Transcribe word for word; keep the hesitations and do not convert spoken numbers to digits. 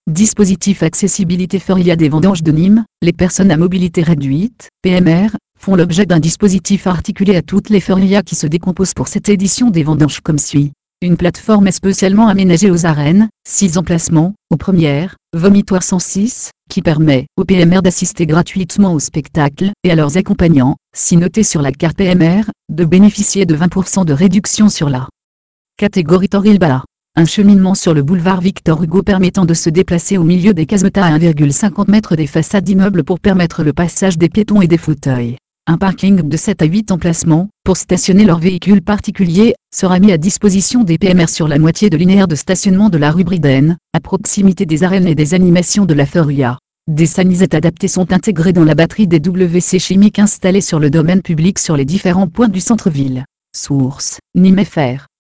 Dispositif accessibilité Feria des vendanges de Nîmes, les personnes à mobilité réduite, P M R, font l'objet d'un dispositif articulé à toutes les ferias qui se décomposent pour cette édition des vendanges comme suit. Une plateforme est spécialement aménagée aux arènes, six emplacements, aux premières, Vomitoire cent six, qui permet aux P M R d'assister gratuitement au spectacle et à leurs accompagnants, si notés sur la carte P M R, de bénéficier de vingt pour cent de réduction sur la catégorie Torilbala. Un cheminement sur le boulevard Victor Hugo permettant de se déplacer au milieu des casetas à un virgule cinquante mètres des façades d'immeubles pour permettre le passage des piétons et des fauteuils. Un parking de sept à huit emplacements, pour stationner leurs véhicules particuliers, sera mis à disposition des P M R sur la moitié de linéaire de stationnement de la rue Briden, à proximité des arènes et des animations de la feria. Des sanisettes adaptées sont intégrées dans la batterie des W C chimiques installées sur le domaine public sur les différents points du centre-ville. Source, Nîmes F R.